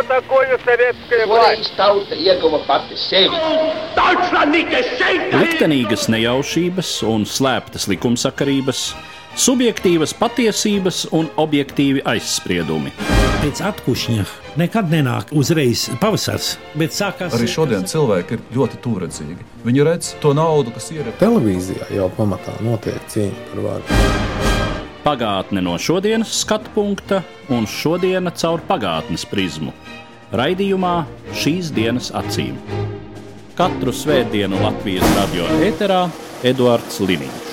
такое советская власть? Tauta ieguva pati sevi. Liktenīgas nejaušības un slēptas likumsakarības, subjektīvas patiesības un objektīvi aizspriedumi. Pēc atkušņa nekad nenāk uzreiz pavasars, bet sākās... Arī šodien cilvēki ir ļoti tūredzīgi. Viņi redz to naudu, kas ir. Televīzijā jau pamatā notiek cīņa par varu. Pagātne no šodienas skatu punkta un šodiena caur pagātnes prizmu. Raidījumā Šīs dienas acīm. Katru svētdienu Latvijas radio ēterā Eduards Liniņš.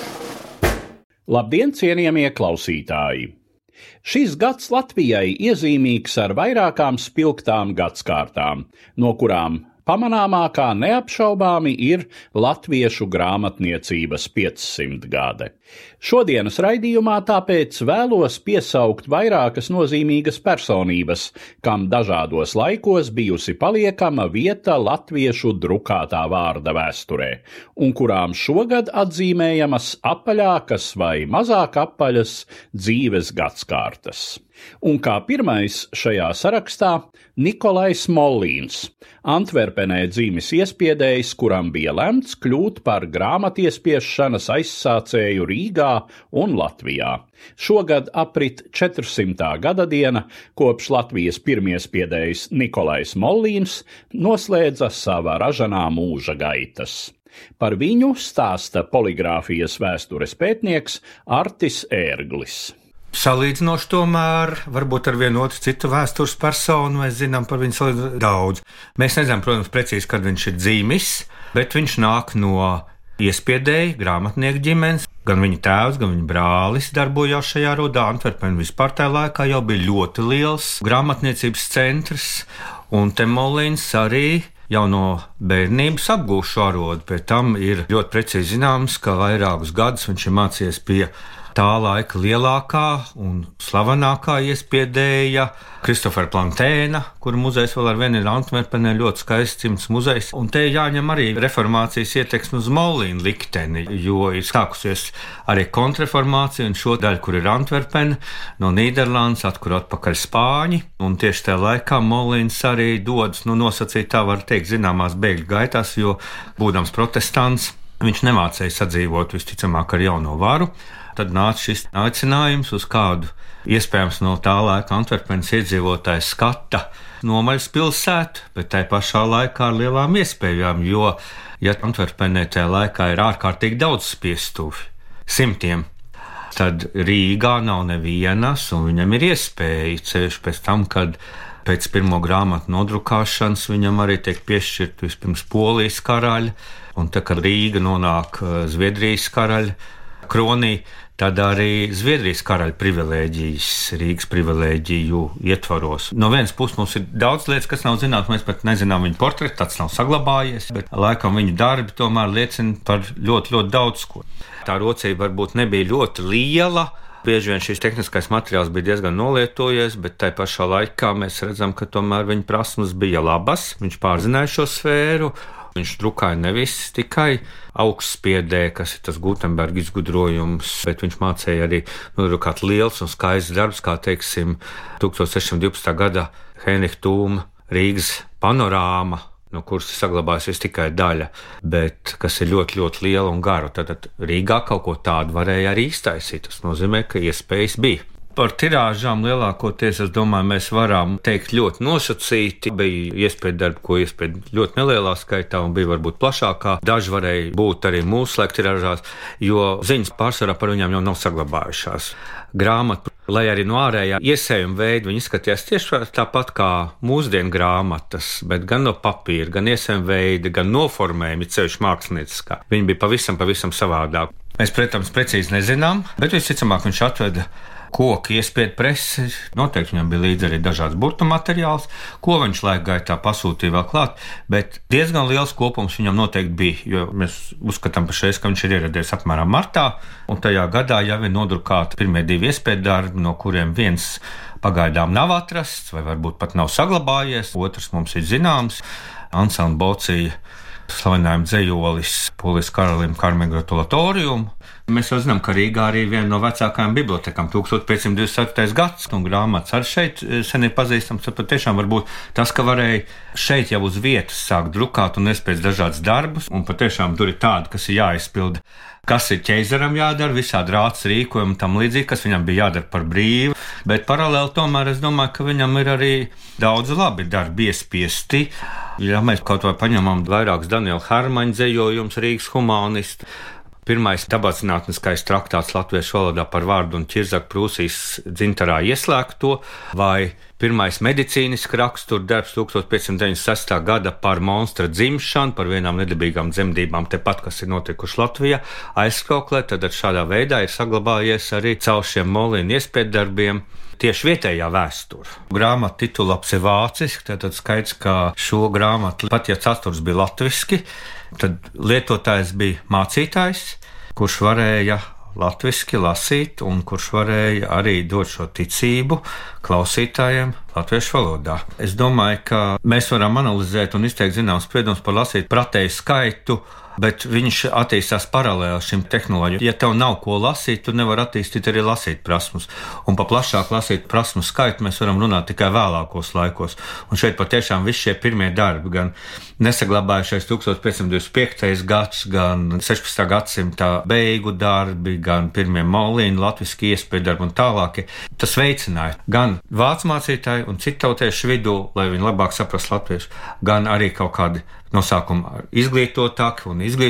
Labdien, cienījamie klausītāji! Šis gads Latvijai iezīmīgs ar vairākām spilgtām gadskārtām, no kurām pamanāmākā neapšaubāmi ir latviešu grāmatniecības 500 gade. Šodienas raidījumā tāpēc vēlos piesaukt vairākas nozīmīgas personības, kam dažādos laikos bijusi paliekama vieta latviešu drukātā vārda vēsturē, un kurām šogad atzīmējamas apaļākas vai mazāk apaļas dzīves gadskārtas. Un kā pirmais šajā sarakstā Nikolais Mollīns, Antverpenē dzīmis iespiedējs, kuram bija lemts kļūt par grāmatiespiešanas aizsācēju Rīgā un Latvijā. Šogad aprit 400. gada diena, kopš Latvijas pirmiespiedējs Nikolais Mollīns noslēdza sava ražanā mūža gaitas. Par viņu stāsta poligrāfijas vēstures pētnieks Artis Ērglis. Salīdzinoši tomēr, varbūt ar vienu otru citu vēstures personu, mēs zinām par viņu salīdzinoši daudz. Mēs nezinām, protams, precīzi, kad viņš ir dzīvis, bet viņš nāk no iespiedēja grāmatnieku ģimenes. Gan viņa tēvs, gan viņa brālis darbojās šajā rodā. Antverpena vispār tajā laikā jau bija ļoti liels grāmatniecības centrs, un te Mollīns arī jau no bērnības apgūst šo arodu. Pēc tam ir ļoti precīzi zināms, ka vairākus gadus viņš ir mācījies pie tā laika lielākā un slavenākā iespiedēja Kristofera Plantēna, kura muzejs vēl ar vienu ir Antverpenē, ļoti skaists cimds muzejs. Un te jāņem arī reformācijas ietekme uz Mollīna likteni, jo ir sākusies arī kontrreformācija, un šo daļu, kur ir Antverpena, no Nīderlandes atkur atpakaļ Spāņi, un tieši tajā laikā Mollīns arī dodas, nosacīt tā var teikt, zināmās bēgļu gaitās, jo, būdams protestants, viņš nemācēja sadzīvot visticamāk ar jauno varu. Tad nāca šis aicinājums uz kādu iespējams no tā laika Antverpenes iedzīvotāju skata nomaļas pilsētu, bet tai pašā laikā ar lielām iespējām, jo, ja Antverpenē tajā laikā ir ārkārtīgi daudz spiestuvi, simtiem, tad Rīgā nav nevienas, un viņam ir iespēja ceļš pēc tam, kad pēc pirmo grāmatu nodrukāšanas viņam arī tiek piešķirt vispirms Polijas karaļa, un tā, kad Rīga nonāk Zviedrijas karaļa kronī, tad arī Zviedrijas karaļa privilēģijas, Rīgas privilēģiju ietvaros. No vienas puses mums ir daudz lietas, kas nav zināmas, mēs pat nezinām viņa portretu, tāds nav saglabājies, bet laikam viņa darbi tomēr liecina par ļoti, ļoti daudz ko. Tā rocība varbūt nebija ļoti liela, bieži vien šis tehniskais materiāls bija diezgan nolietojies, bet tai pašā laikā mēs redzam, ka tomēr viņa prasmes bija labas, viņš pārzināja šo sfēru. Viņš drukāja nevis tikai augstspiedē, kas ir tas Gutenberga izgudrojums, bet viņš mācīja arī nodrukāt liels un skaists darbs, kā teiksim 1612. gada Heinricha Tūma Rīgas panorāma, no kuras saglabājusies tikai daļa, bet kas ir ļoti, ļoti liela un gara. Tad Rīgā kaut ko tādu varēja arī iztaisīt. Tas nozīmē, ka iespējas bija. Par tirāžām lielākoties, es domāju, mēs varam teikt ļoti nosacīti. Bija iespēja darbi, ko iespēja ļoti nelielā skaitā un bija varbūt plašākā. Daži varēja būt arī mūsu laika tirāžās, jo ziņas pārsvarā par viņām jau nav saglabājušās. Grāmatu, lai arī no ārējā iesējuma veida viņi izskatījās tieši tāpat kā mūsdienu grāmatas, bet gan no papīra, gan iesējuma veida, gan noformējumi, ceļš mākslinieckā. Viņi bija pavisam savādāk. Mēs, protams, precīzi nezinām, bet visticamāk viņš atveda koku iespiedu presi, noteikti viņam bija līdzi arī dažāds burtu materiāls, ko viņš laika gaitā pasūtīja vēl klāt, bet diezgan liels kopums viņam noteikti bija, jo mēs uzskatām pašreiz, ka viņš ir ieradies apmēram martā, un tajā gadā jau ir nodrukāti pirmie 2 iespiedu darbi, no kuriem viens pagaidām nav atrasts, vai varbūt pat nav saglabājies, otrs mums ir zināms, Ansambla Bocija slavenājuma dzejolis Polijas karalim Carmen Gratulatorium. Mēs jau zinām, ka Rīgā arī viena no vecākajām bibliotekām 1524. gads, un grāmatas arī šeit sen ir pazīstams. Tad patiešām varbūt tas, ka varēja šeit jau uz vietas sākt drukāt un nespēc dažādas darbus, un patiešām tur ir tādi, kas ir jāizpilda, kas ir ķeizaram jādara, visādi rāts rīkojumi un tam līdzīgi, kas viņam bija jādara par brīvu, bet paralēli tomēr es domāju, ka viņam ir arī daudz labi darbi iespiesti. Ja mēs kaut vai paņemam vairākus Daniela Hermaņa dzejojums, Rīgas humanisti, pirmais dabaszinātniskais traktāts latviešu valodā par vārdu un ķirzaku Prūsijas dzintarā ieslēgto, vai pirmais medicīniski raksturdarbs 1596. gada par monstra dzimšanu, par vienām nedabīgām dzemdībām tepat, kas ir notikuši Latvijā, aizskauklē, tad šādā veidā ir saglabājies arī caur šiem molīnu iespējdarbiem tieši vietējā vēsture. Grāmata titulaps ir vāciski, tad skaidrs, ka šo grāmatu, pat ja caturs bija latviski, tad lietotājs bija mācītājs, kurš varēja latviski lasīt un kurš varēja arī dot šo ticību klausītājiem latviešu valodā. Es domāju, ka mēs varam analizēt un izteikt zināms spriedums par lasīt pratēju skaitu, bet viņš attīstās paralēli šim tehnoloģijam. Ja tev nav ko lasīt, tu nevar attīstīt arī lasīt prasmus. Un pa plašāk lasīt prasmu skaitu mēs varam runāt tikai vēlākos laikos. Un šeit patiešām visi šie pirmie darbi, gan nesaglabājušais 1525. gads, gan 16. gadsimta beigu darbi, gan pirmie molīni, latviski iespēju un tālākie, tas veicināja gan vācu mācītāju un citu tautiešu vidū, lai viņi labāk saprast latviešu, gan arī kaut kādi no sākuma izglītotāk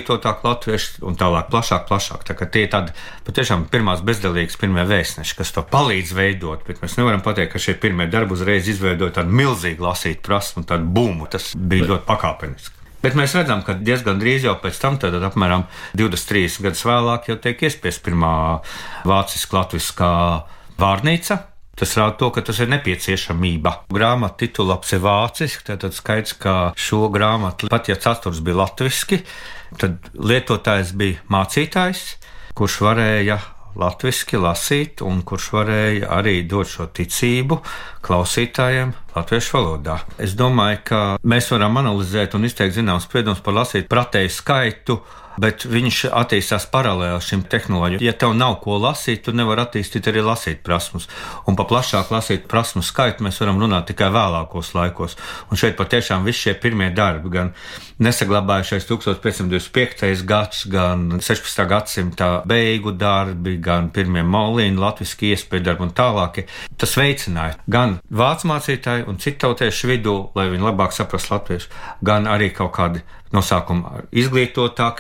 latvieši un tālāk plašāk. Tā kā tie ir tādi patiešām pirmās bezdalīgas pirmie vēstneši, kas to palīdz veidot, bet mēs nevaram pateikt, ka šie pirmie darbi uzreiz izveidoja tādu milzīgu lasīt prasmu, tādu bumu, tas bija ļoti pakāpeniski. Bet mēs redzam, ka diezgan drīz jau pēc tam, tad apmēram 23 gadus vēlāk, jau tiek iespiest pirmā vāciski-latviskā vārnīca. Tas rāda to, ka tas ir nepieciešamība. Grāmata titulaps ir vāciski, tad skaidrs, ka šo grāmatu, pat ja caturs bija latviski, tad lietotājs bija mācītājs, kurš varēja latviski lasīt un kurš varēja arī dot šo ticību klausītājiem latviešu valodā. Es domāju, ka mēs varam analizēt un izteikt zināms spriedums par lasīt pratēju skaitu, bet viņš attīstās paralēli šim tehnoloģijam. Ja tev nav ko lasīt, tu nevar attīstīt arī lasīt prasmus. Un pa plašāk lasīt prasmu skaitu mēs varam runāt tikai vēlākos laikos. Un šeit patiešām visi šie pirmie darbi, gan nesaglabājušais 1525. gads, gan 16. gadsimta beigu darbi, gan pirmie molīni, latviski iespēju darbi un tālākie, tas veicināja gan vācu mācītāju un citu tautiešu vidū, lai viņi labāk saprast latviešu, gan arī kaut kādi no sākuma izglītotāk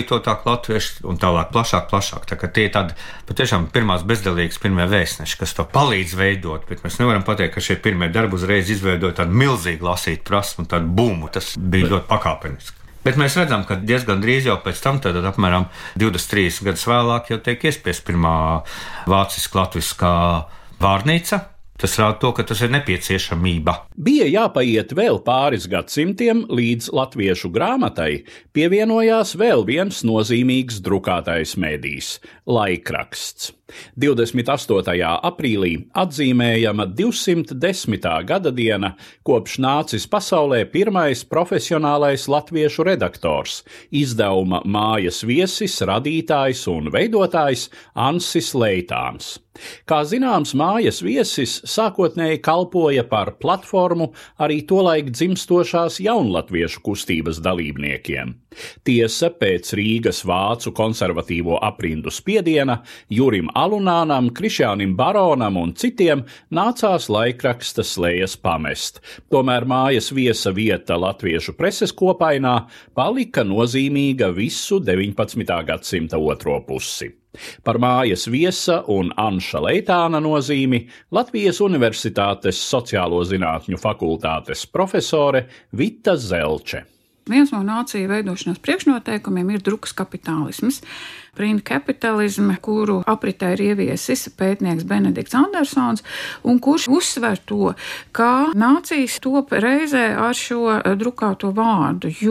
latvieši un tālāk plašāk. Tā kā tie ir tādi patiešām pirmās bezdalīgas pirmie vēstneši, kas to palīdz veidot, bet mēs nevaram pateikt, ka šie pirmie darbi uzreiz izveidoja tādu milzīgu lasīt prasmu, tādu bumu, tas bija ļoti pakāpeniski. Bet mēs redzam, ka diezgan drīz jau pēc tam, tad apmēram 23 gadus vēlāk, jau tiek iespiest pirmā vāciski-latviskā vārnīca. Tas rāda to, ka tas ir nepieciešamība. Bija jāpaiet vēl pāris gadsimtiem, līdz latviešu grāmatai pievienojās vēl viens nozīmīgs drukātais mēdījis – laikraksts. 28. aprīlī atzīmējama 210. gada diena, kopš nācis pasaulē pirmais profesionālais latviešu redaktors, izdevuma Mājas viesis, radītājs un veidotājs Ansis Leitāns. Kā zināms, Mājas viesis sākotnēji kalpoja par platformu arī tolaik dzimstošās jaunlatviešu kustības dalībniekiem. Tiesa, pēc Rīgas vācu konservatīvo aprindu spiediena Jurim Alunānam, Krišjānim Baronam un citiem nācās laikraksta slējas pamest. Tomēr Mājas viesa vieta latviešu preses kopainā palika nozīmīga visu 19. gadsimta otro pusi. Par Mājas viesa un Anša Leitāna nozīmi Latvijas Universitātes sociālo zinātņu fakultātes profesore Vita Zelče. Viens no nāciju veidošanās priekšnoteikumiem ir drukas kapitālisms. Print capitalism, kuru apritē ir ieviesis pētnieks Benedikts Andersons, un kurš uzsver to, ka nācijas top reizē ar šo drukāto vārdu, jo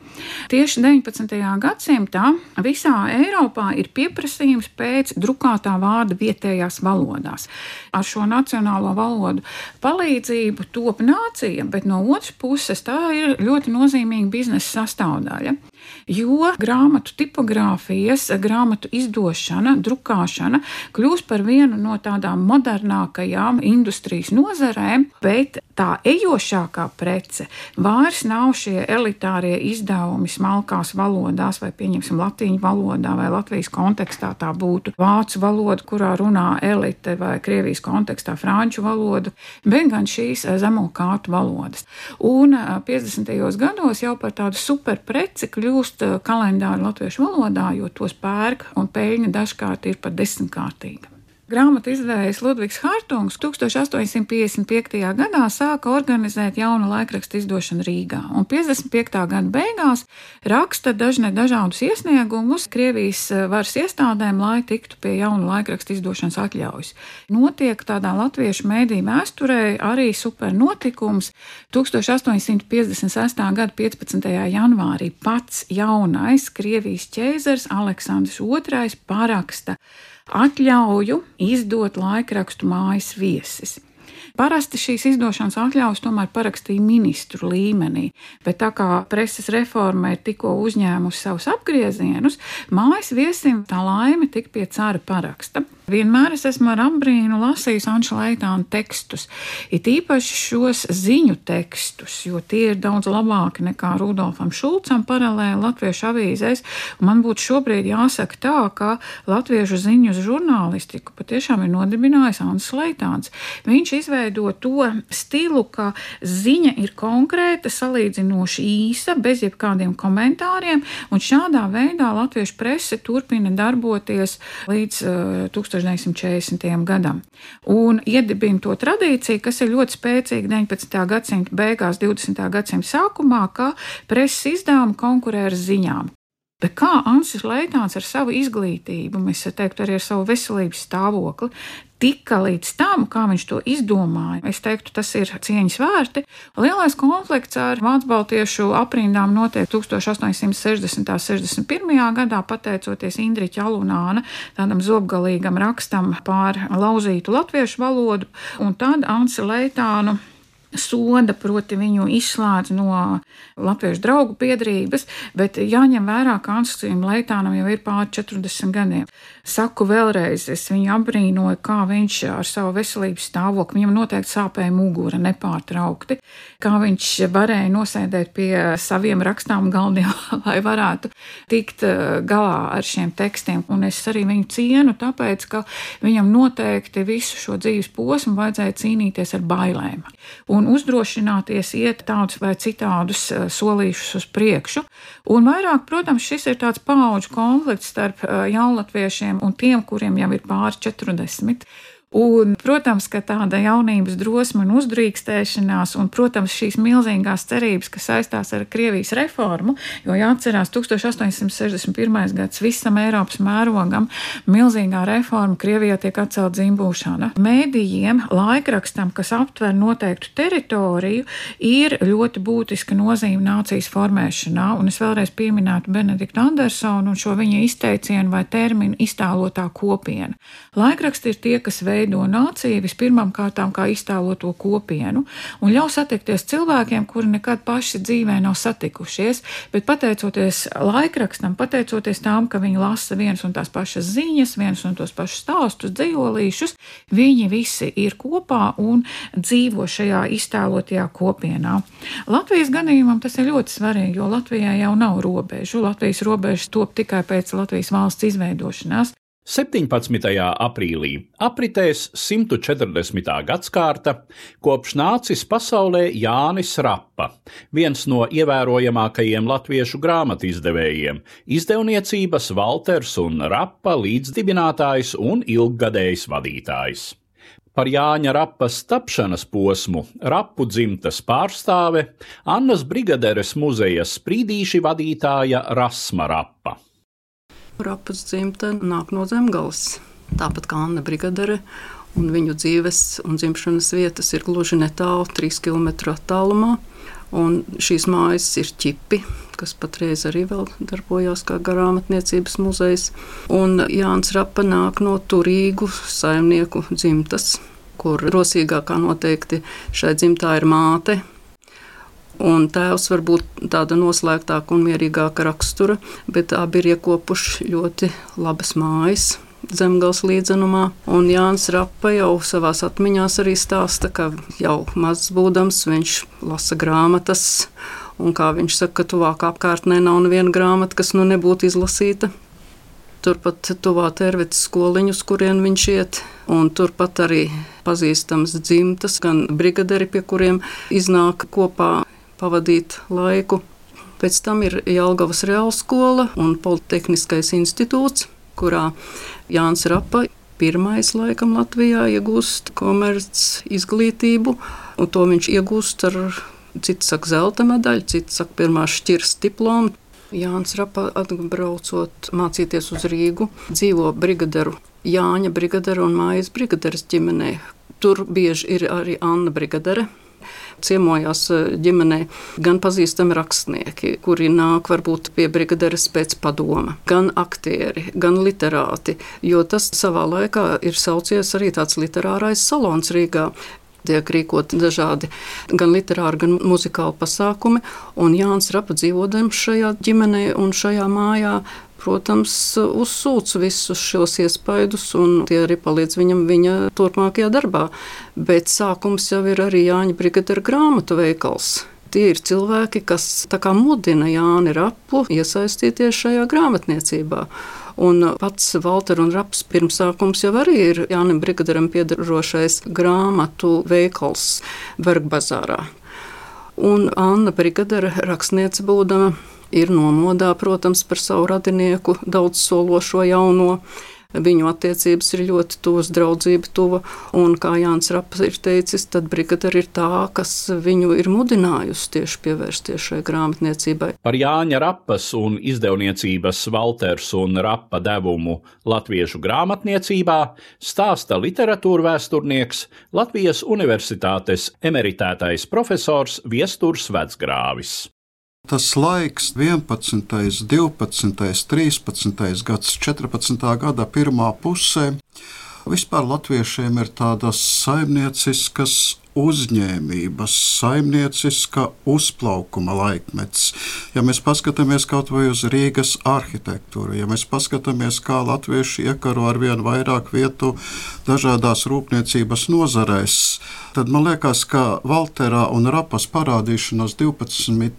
Tieši 19. gadsimtā visā Eiropā ir pieprasījums pēc drukātā vārda vietējās valodās. Ar šo nacionālo valodu palīdzību top nācija, bet no otras puses tā ir ļoti nozīmīga biznesa sastāvdaļa. Jo grāmatu tipogrāfijas, grāmatu izdošana, drukāšana kļūst par vienu no tādām modernākajām industrijas nozarēm, bet tā ejošākā prece vairs nav šie elitārie izdevumi smalkās valodās, vai pieņemsim latīņu valodā, vai Latvijas kontekstā tā būtu vācu valoda, kurā runā elite, vai Krievijas kontekstā franču valoda, bet gan šīs zemo kārtu valodas. Un 50. gados jau par tādu superpreci kļūst kalendāri latviešu valodā, jo tos pērk un peļņa dažkārt ir pat 10-kārtīga. Grāmatu izdevējs Ludvigs Hartungs 1855. gadā sāka organizēt jaunu laikrakstu izdošanu Rīgā, un 55. gada beigās raksta dažādus iesniegumus Krievijas varas iestādēm, lai tiktu pie jaunu laikrakstu izdošanas atļaujas. Notiek tādā latviešu mēdīju vēsturē arī super notikums. 1856. gada 15. janvārī pats jaunais Krievijas ķēzars Aleksandrs II paraksta atļauju izdot laikrakstu Mājas viesis. Parasti šīs izdošanas atļaujas tomēr parakstīja ministru līmenī, bet tā kā preses reforma ir tikko uzņēmusi savus apgriezienus, Mājas viesim tā laime tik pie cara paraksta. Vienmēr es esmu ar apbrīnu lasījis Anša Leitāna tekstus, it īpaši šos ziņu tekstus, jo tie ir daudz labāki nekā Rudolfam Šulcam paralēli latviešu avīzēs. Man būtu šobrīd jāsaka tā, ka latviešu ziņu žurnālistiku patiešām ir nodibinājis Anšs Leitāns. Viņš izveido to stilu, ka ziņa ir konkrēta, salīdzinoši īsa, bez jebkādiem komentāriem, un šādā veidā latviešu prese turpina darboties līdz 1940. gadam. Un iedibina to tradīciju, kas ir ļoti spēcīga 19. gadsimta beigās, 20. gadsimta sākumā, ka preses izdevumi konkurē ar ziņām. Bet kā Anšs Leitāns ar savu izglītību, mēs teiktu arī ar savu veselības stāvokli, tika līdz tam, kā viņš to izdomāja. Es teiktu, tas ir cieņas vērti. Lielais konflikts ar vācu-baltiešu aprindām notiek 1860. 61. gadā, pateicoties Indriķa Alunāna tādam zobgalīgam rakstam pār lauzītu latviešu valodu, un tad Anši Leitānu soda, proti viņu izslēdz no latviešu draugu biedrības, bet jāņem vērā, ka Anšam Leitānam jau ir pār 40 gadiem. Saku vēlreiz, es viņu apbrīnoju, kā viņš ar savu veselības stāvokli, viņam noteikti sāpēja mugura nepārtraukti, kā viņš varēja nosēdēt pie saviem rakstām galdiem, lai varētu tikt galā ar šiem tekstiem. Un es arī viņu cienu, tāpēc, ka viņam noteikti visu šo dzīves posmu vajadzēja cīnīties ar bailēm un uzdrošināties iet tādus vai citādus solīšus uz priekšu. Un vairāk, protams, šis ir tāds paudžu konflikts starp jaunlatviešiem un tiem, kuriem jau ir pāri 40. Un, protams, ka tāda jaunības drosme un uzdrīkstēšanās, un, protams, šīs milzīgās cerības, kas saistās ar Krievijas reformu, jo jāatcerās 1861. gads visam Eiropas mērogam, milzīgā reforma, Krievijā tiek atcelt dzimbūšana. Mēdījiem, laikrakstam, kas aptver noteiktu teritoriju, ir ļoti būtiska nozīme nācijas formēšanā, un es vēlreiz pieminētu Benediktu Andersonu un šo viņa izteicienu vai terminu iztēlotā kopiena. Laikraksti ir tie, kas veido nāciju vispirmām kārtām kā iztēloto kopienu un ļauj satikties cilvēkiem, kuri nekad paši dzīvē nav satikušies, bet pateicoties laikrakstam, pateicoties tām, ka viņi lasa vienas un tās pašas ziņas, vienas un tos pašus stāstus, dzīvolīšus, viņi visi ir kopā un dzīvo šajā iztēlotajā kopienā. Latvijas gadījumam tas ir ļoti svarīgi, jo Latvijā jau nav robežu. Latvijas robežas top tikai pēc Latvijas valsts izveidošanās. 17. aprīlī apritēs 140. gadskārta, kopš nācis pasaulē Jānis Rapa, viens no ievērojamākajiem latviešu grāmatu izdevējiem, izdevniecības Valters un Rapa līdzdibinātājs un ilggadējs vadītājs. Par Jāņa Rapas tapšanas posmu Rapu dzimtas pārstāve Annas Brigaderes muzeja sprīdīši vadītāja Rasma Rapa. Rapas dzimta nāk no Zemgales, tāpat kā Anna Brigadere, un viņu dzīves un dzimšanas vietas ir gluži netālu, 3 km attālumā. Un šīs mājas ir ķipi, kas patreiz arī vēl darbojās kā grāmatniecības muzejs. Un Jānis Rapa nāk no turīgu saimnieku dzimtas, kur rosīgākā noteikti šai dzimtā ir māte. Un tēvs var būt tāda noslēgtāka un mierīgāka rakstura, bet abi ir iekopuši ļoti labas mājas Zemgales līdzenumā. Un Jānis Rapa jau savās atmiņās arī stāsta, ka jau mazs būdams viņš lasa grāmatas, un kā viņš saka, ka tuvāk apkārtnē nav neviena grāmata, kas nu nebūtu izlasīta. Turpat tuvā Tervetes skoliņu, uz kurien viņš iet, un turpat arī pazīstams dzimtas, gan brigaderi, pie kuriem iznāk kopā pavadīt laiku. Pēc tam ir Jelgavas Realskola un Politehniskais institūts, kurā Jānis Rapa pirmais laikam Latvijā iegūst komerc izglītību, un to viņš iegūst ar, citi saka, zelta medaļu, citi saka, pirmā šķirs diplomu. Jānis Rapa atbraucot mācīties uz Rīgu, dzīvo brigaderu Jāņa brigadera un Mājas brigaderes ģimenē. Tur bieži ir arī Anna brigadere. Ciemojās ģimenē gan pazīstami rakstnieki, kuri nāk varbūt pie brigaderes pēc padoma, gan aktieri, gan literāti, jo tas savā laikā ir saucies arī tāds literārais salons Rīgā. Tiek rīkoti dažādi gan literāri, gan muzikāli pasākumi, un Jānis Rapa dzīvodams šajā ģimenē un šajā mājā, protams, uzsūc visus šos iespaidus, un tie arī palīdz viņam viņa turpmākajā darbā. Bet sākums jau ir arī Jāņa brigadera grāmatu veikals. Tie ir cilvēki, kas tā kā mudina Jāni Rapu iesaistīties šajā grāmatniecībā. Un pats Valter un Raps pirmsākums jau arī ir Jānim brigaderam piedarošais grāmatu veikals Vergbazārā. Un Anna brigadera rakstniece būdama ir nomodā, protams, par savu radinieku daudzsološo jauno. Viņu attiecības ir ļoti tuvas, draudzība tuva, un kā Jānis Raps ir teicis, tad brigadera ir tā, kas viņu ir mudinājusi tieši pievērsties šai grāmatniecībai. Par Jāņa Rapas un izdevniecības Valters un Rapa devumu latviešu grāmatniecībā stāsta literatūrvēsturnieks Latvijas Universitātes emeritētais profesors Viesturs Vecgrāvis. Tas laiks 11., 12., 13. gads, 14. gada pirmā pusē, vispār latviešiem ir tādas saimnieciskas uzņēmības, saimnieciska uzplaukuma laikmets. Ja mēs paskatāmies kaut vai uz Rīgas arhitektūru, ja mēs paskatāmies, kā latvieši iekaro ar vien vairāk vietu dažādās rūpniecības nozarēs, tad man liekas, ka Valterā un Rapas parādīšanās 12.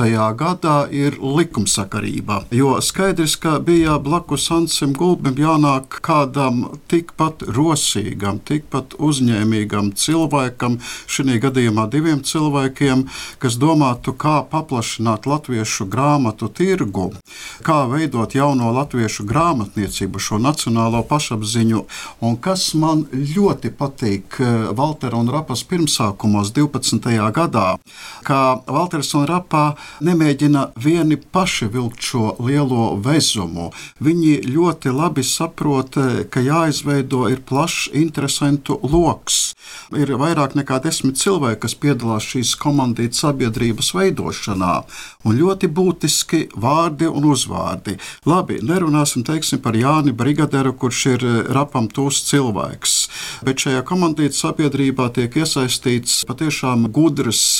gadā ir likumsakarība, jo skaidrs, ka bija blakus Ansim Gulbim jānāk kādam tikpat rosīgam, tikpat uzņēmīgam cilvēkam, šī gadījumā 2 cilvēkiem, kas domātu, kā paplašināt latviešu grāmatu tirgu, kā veidot jauno latviešu grāmatniecību, šo nacionālo pašapziņu, un kas man ļoti patīk Valtera un Rapas pirmsākumos 12. gadā, kā Valters un Rapa nemēģina vieni paši vilkt šo lielo vezumu. Viņi ļoti labi saprot, ka jāizveido ir plašs interesantu loks. Ir vairāk nekā 10 cilvēki, kas piedalās šīs komandītas sabiedrības veidošanā, un ļoti būtiski vārdi un uzvārdi. Labi, nerunāsim, teiksim, par Jāni brigaderu, kurš ir Rapam tūs cilvēks, bet šajā komandītas sabiedrībā tiek iesaistīts patiešām gudrs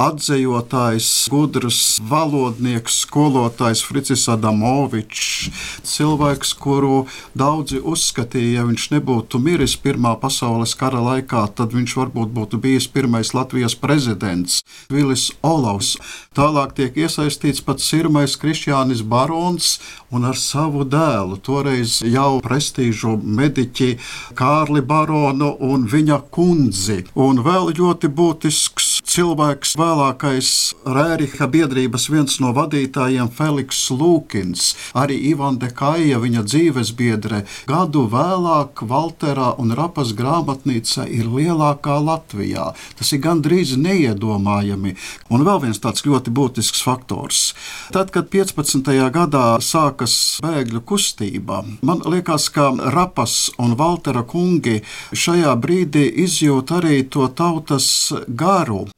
atzejotājs, gudrs valodnieks, skolotājs Fricis Adamovičs, cilvēks, kuru daudzi uzskatīja, ja viņš nebūtu miris Pirmā pasaules kara laikā, tad viņš varbūt būtu bijis pirmais Latvijas prezidents, Vilis Olavs. Tālāk tiek iesaistīts pats Sirmais Krišjānis Barons un ar savu dēlu, toreiz jau prestīžu mediķi Kārli Baronu un viņa kundzi. Un vēl ļoti būtisks cilvēks, vēlākais Rēriha biedrības viens no vadītājiem Feliks Lūkins, arī Ivande Kaija, viņa dzīvesbiedre. Gadu vēlāk Valterā un Rapas grāmatnīca ir lielākā Latvijā. Tas ir gandrīz neiedomājami. Un vēl viens tāds ļoti būtisks faktors. Tad, kad 15. gadā sākas bēgļu kustība, man liekas, ka Rapas un Valtera kungi šajā brīdī izjūt arī to tautas garu.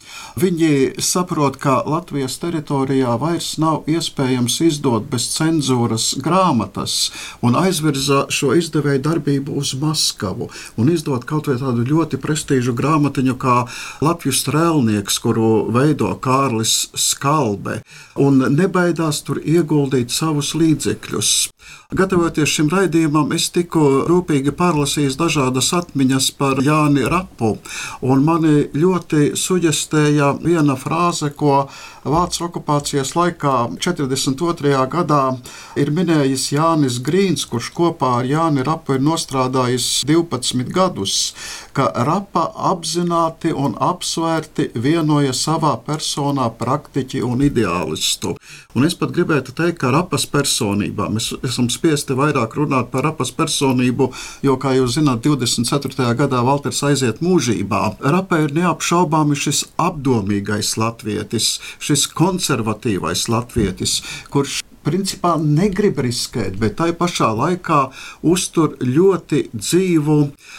Viņi saprot, ka Latvijas teritorijā vairs nav iespējams izdot bez cenzūras grāmatas un aizvirza šo izdevēju darbību uz Maskavu un izdot kaut vai tādu ļoti prestīžu grāmatiņu kā Latviju strēlnieks, kuru veido Kārlis Skalbe, un nebaidās tur ieguldīt savus līdzekļus. Gatavoties šim raidījumam, es tikko rūpīgi pārlasījis dažādas atmiņas par Jāni Rapu, un mani ļoti suģestēja viena frāze, ko Vācu okupācijas laikā 42. gadā ir minējis Jānis Grīns, kurš kopā ar Jāni Rapu ir nostrādājis 12 gadus, ka Rapa apzināti un apsvērti vienoja savā personā praktiķi un ideālistu. Un es pat gribētu teikt, ka Rapas personībā, mēs esam spiesti vairāk runāt par Rapas personību, jo, kā jūs zināt, 24. gadā Valters aiziet mūžībā. Rapa ir neapšaubāmi šis apdomīgais latvietis, šis konservatīvais latvietis, kurš principā negrib riskēt, bet tai pašā laikā uztur ļoti dzīvu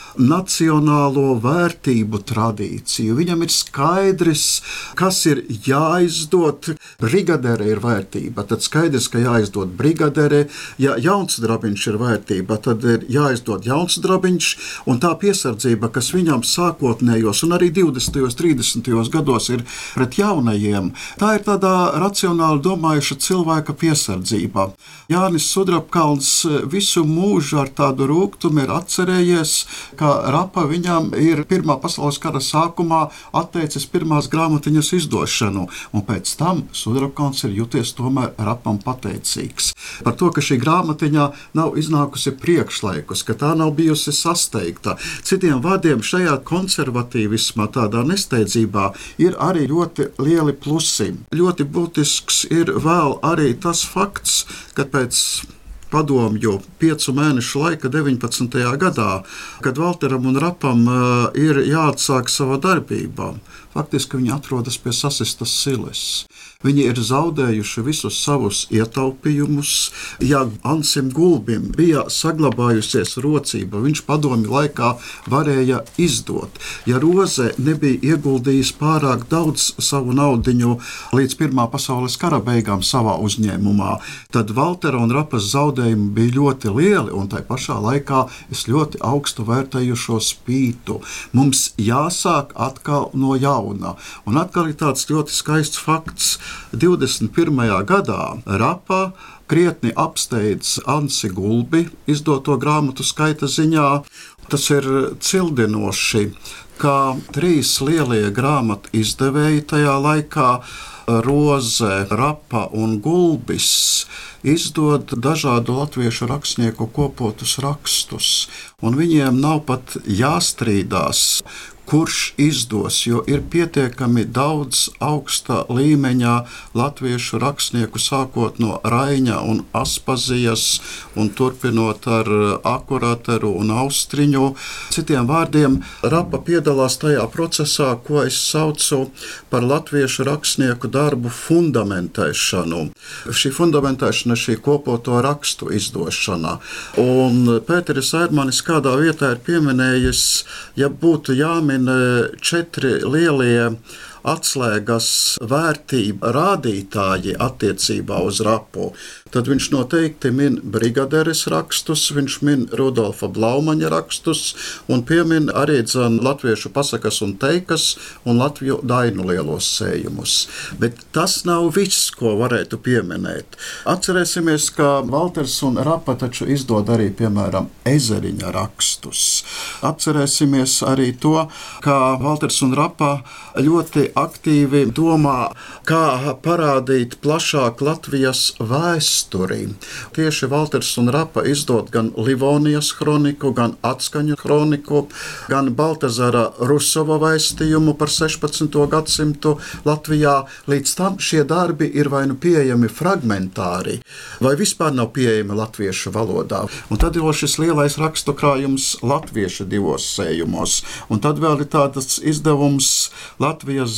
nacionālo vērtību tradīciju. Viņam ir skaidrs, kas ir jāizdod. Brigadere ir vērtība, tad skaidrs, ka jāizdod brigadere. Ja Jaunsdrabiņš ir vērtība, tad ir jāizdod Jaunsdrabiņš, un tā piesardzība, kas viņam sākotnējos un arī 20. 30. gados ir pret jaunajiem, tā ir tādā racionāli domājuša cilvēka piesardzība. Jānis Sudrabkalns visu mūžu ar tādu rūgtumu ir atcerējies, ka Rapa viņam ir Pirmā pasaules kara sākumā atteicis pirmās grāmatiņas izdošanu, un pēc tam Sudrabkalns ir juties tomēr Rapam pateicīgs. Par to, ka šī grāmatiņā nav iznākusi priekšlaikus, ka tā nav bijusi sasteigta. Citiem vārdiem, šajā konservatīvismā, tādā nesteidzībā ir arī ļoti lieli plusi. Ļoti būtisks ir vēl arī tas fakts, ka pēc padomju 5 mēnešu laika 19. gadā, kad Valteram un Rapam ir jāatsāk sava darbība. Faktiski viņi atrodas pie sasistas siles. Viņi ir zaudējuši visus savus ietaupījumus. Ja Ansim Gulbim bija saglabājusies rocība, viņš padomju laikā varēja izdot. Ja Roze nebija ieguldījis pārāk daudz savu naudiņu līdz Pirmā pasaules kara beigām savā uzņēmumā, tad Valtera un Rapas zaudējumi bija ļoti lieli, un tai pašā laikā es ļoti augstu vērtēju šo spītu. Mums jāsāk atkal no jauna. Un atkal ir tāds ļoti skaists fakts. 21. gadā Rapa krietni apsteidz Ansi Gulbi izdoto grāmatu skaita ziņā. Tas ir cildinoši, ka 3 lielie grāmatu izdevēji tajā laikā, Roze, Rapa un Gulbis, izdod dažādu latviešu rakstnieku kopotus rakstus, un viņiem nav pat jāstrīdās, kurš izdos, jo ir pietiekami daudz augsta līmeņa latviešu rakstnieku, sākot no Raiņa un Aspazijas un turpinot ar Akurateru un Austriņu. Citiem vārdiem, Rapa piedalās tajā procesā, ko es saucu par latviešu rakstnieku darbu fundamentēšanu. Šī fundamentēšana, šī kopoto rakstu izdošana. Un Pēteris Ērmanis kādā vietā ir pieminējis, ja būtu jāmin 4 lielie atslēgas vērtība rādītāji attiecībā uz Rapu, tad viņš noteikti min Brigaderes rakstus, viņš min Rudolfa Blaumaņa rakstus un piemin arī latviešu pasakas un teikas un latviju dainu lielos sējumus. Bet tas nav viss, ko varētu pieminēt. Atcerēsimies, ka Valters un Rapa taču izdod arī, piemēram, Ezeriņa rakstus. Atcerēsimies arī to, ka Valters un Rapa ļoti aktīvi domā, kā parādīt plašāk Latvijas vēsturi. Tieši Valters un Rapa izdod gan Livonijas kroniku, gan Atskaņu kroniku, gan Baltazara Rusova vēstījumu par 16. gadsimtu Latvijā. Līdz tam šie darbi ir vai nu pieejami fragmentāri, vai vispār nav pieejami latviešu valodā. Un tad ir šis lielais rakstu krājums latviešu 2 sējumos. Un tad vēl ir tāds izdevums Latvijas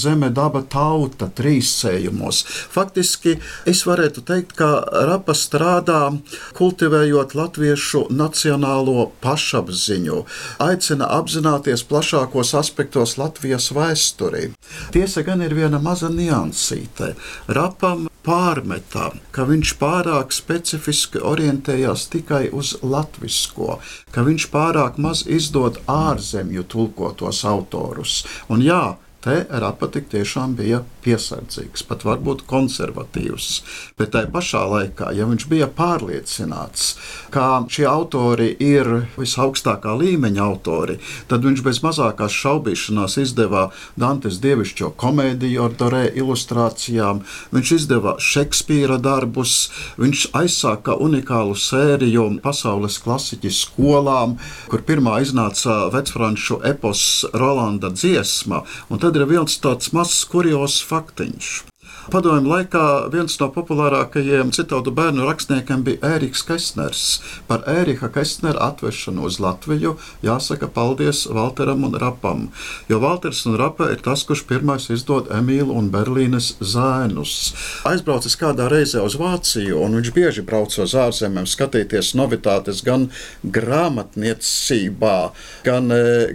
zeme, daba, tauta, trīssējumos. Faktiski es varētu teikt, ka Rapa strādā kultivējot latviešu nacionālo pašapziņu, aicina apzināties plašākos aspektos Latvijas vēsturi. Tiesa gan ir viena maza niansīte. Rapam pārmetā, ka viņš pārāk specifiski orientējās tikai uz latvisko, ka viņš pārāk maz izdod ārzemju tulkotos autorus. Un jā, te Rapa tik tiešām bija piesardzīgs, pat varbūt konservatīvs. Bet tajā pašā laikā, ja viņš bija pārliecināts, ka šie autori ir visaugstākā līmeņa autori, tad viņš bez mazākās šaubīšanās izdeva Dantes dievišķo komēdiju ar Dorē ilustrācijām, viņš izdeva Šekspīra darbus, viņš aizsāka unikālu sēriju pasaules klasiķi skolām, kur pirmā iznāca vecfranču epos Rolanda dziesma, un tad ir viens tāds mazs kurios faktiņš. Padomju laikā viens no populārākajiem citautu bērnu rakstniekiem bija Ēriks Kesners. Par Ērika Kesnera atvešanu uz Latviju jāsaka paldies Valteram un Rapam, jo Valters un Rapa ir tas, kurš pirmais izdod Emīlu un Berlīnes zēnus. Aizbraucis kādā reizē uz Vāciju, un viņš bieži brauc uz ārzemēm skatīties novitātes gan grāmatniecībā, gan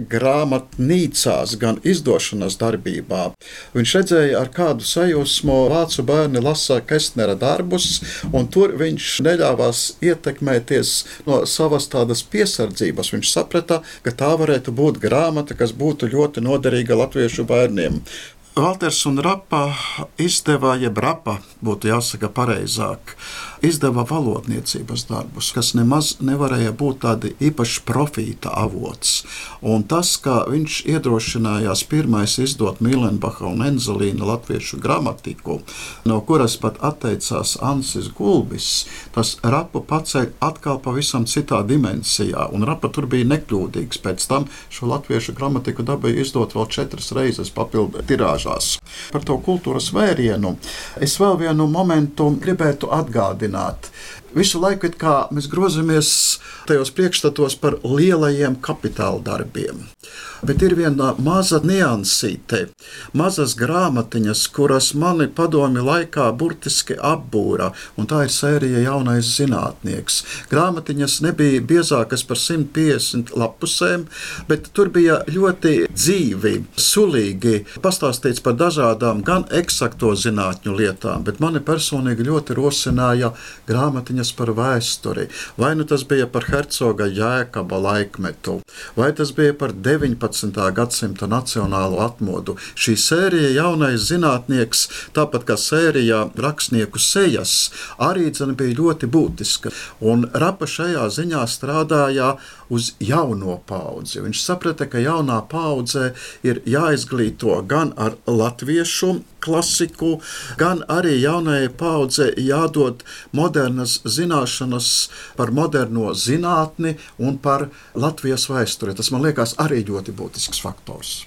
grāmatnīcās, gan izdošanas darbībā. Viņš redzēja, ar kādu sajūsmu vācu bērni lasa Kesnera darbus, un tur viņš neļāvās ietekmēties no savas tādas piesardzības. Viņš saprata, ka tā varētu būt grāmata, kas būtu ļoti noderīga latviešu bērniem. Valters un Rapa izdeva, jeb Rapa būtu jāsaka pareizāk, izdeva valodniecības darbus, kas nemaz nevarēja būt tādi īpaši profīta avots. Un tas, ka viņš iedrošinājās pirmais izdot Mīlenbacha un Enzelīna latviešu gramatiku, no kuras pat atteicās Ansis Gulbis, tas Rapu paceļ atkal pavisam citā dimensijā, un Rapa tur bija nekļūdīgs. Pēc tam šo latviešu gramatiku dabēja izdot vēl 4 reizes papildu tirāžās. Par to kultūras vērienu es vēl vienu momentu gribētu atgādināt. Visu laiku, kā mēs grozamies tajos priekšstatos par lielajiem kapitāla darbiem. Bet ir viena maza niansīte, mazas grāmatiņas, kuras mani padomju laikā burtiski apbūra, un tā ir sērija Jaunais zinātnieks. Grāmatiņas nebija biezākas par 150 lapusēm, bet tur bija ļoti dzīvi, sulīgi pastāstīts par dažādām gan eksakto zinātņu lietām, bet mani personīgi ļoti rosināja grāmatiņas par vēsturi. Vai nu tas bija par hercoga Jēkaba laikmetu, vai tas bija par 19. gadsimta nacionālo atmodu. Šī sērija Jaunais zinātnieks, tāpat kā sērija Rakstnieku sejas, arī bija ļoti būtiska. Un Rapa šajā ziņā strādāja uz jauno paudzi. Viņš saprata, ka jaunā paudze ir jāizglīto gan ar latviešu klasiku, gan arī jaunajai paudzei jādod modernas zināšanas par moderno zinātni un par Latvijas vēsturi. Tas man liekas arī ļoti būtisks faktors.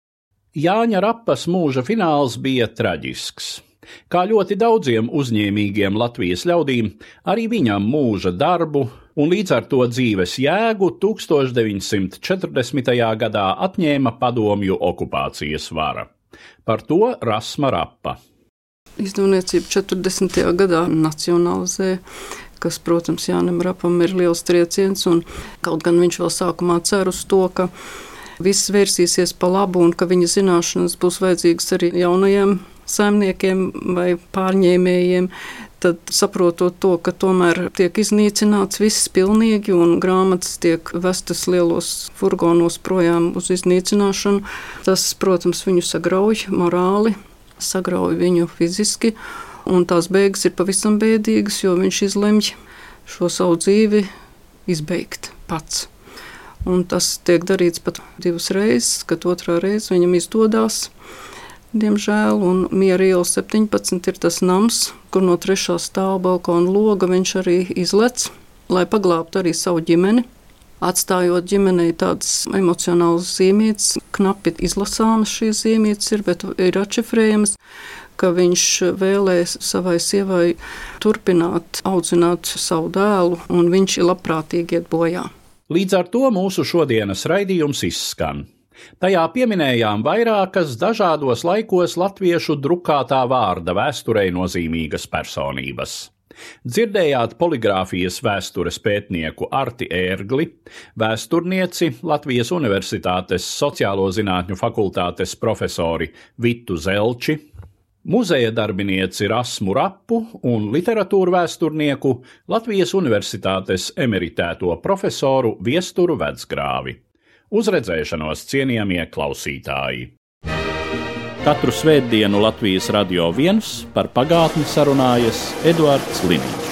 Jāņa Rapas mūža fināls bija traģisks. Kā ļoti daudziem uzņēmīgiem Latvijas ļaudīm, arī viņam mūža darbu un līdz ar to dzīves jēgu 1940. gadā atņēma padomju okupācijas vara. Par to Rasma Rapa. Izdevniecība 40. gadā nacionalizēja, kas, protams, Jānim Rapam ir liels trieciens, un kaut gan viņš vēl sākumā cer uz to, ka viss vērsīsies pa labu un ka viņa zināšanas būs vajadzīgas arī jaunajiem saimniekiem vai pārņēmējiem, tad saprotot to, ka tomēr tiek iznīcināts viss pilnīgi un grāmatas tiek vestas lielos furgonos projām uz iznīcināšanu, tas, protams, viņu sagrauj morāli, sagrauj viņu fiziski, un tās beigas ir pavisam bēdīgas, jo viņš izlemj šo savu dzīvi izbeigt pats. Un tas tiek darīts pat 2 reizes, kad 2. reize viņam izdodās, diemžēl, un Miera iela 17 ir tas nams, kur no 3. stāva balkona loga viņš arī izlec, lai paglābtu arī savu ģimeni, atstājot ģimenei tādas emocionālas zīmītes, knapi izlasāmas šīs zīmītes ir, bet ir atšifrējamas, ka viņš vēlēs savai sievai turpināt audzināt savu dēlu, un viņš ir labprātīgi iet bojā. Līdz ar to mūsu šodienas raidījums izskan. Tajā pieminējām vairākas dažādos laikos latviešu drukātā vārda vēsturei nozīmīgas personības. Dzirdējāt poligrāfijas vēstures pētnieku Arti Ērgli, vēsturnieci Latvijas Universitātes Sociālo zinātņu fakultātes profesori Vitu Zelči, muzeja darbinieci Rasmu Rapu un literatūru vēsturnieku Latvijas Universitātes emeritēto profesoru Viesturu Vecgrāvi. Uz redzēšanos, cienījamie klausītāji! Katru svētdienu Latvijas Radio 1 par pagātni sarunājas Eduards Liniņš.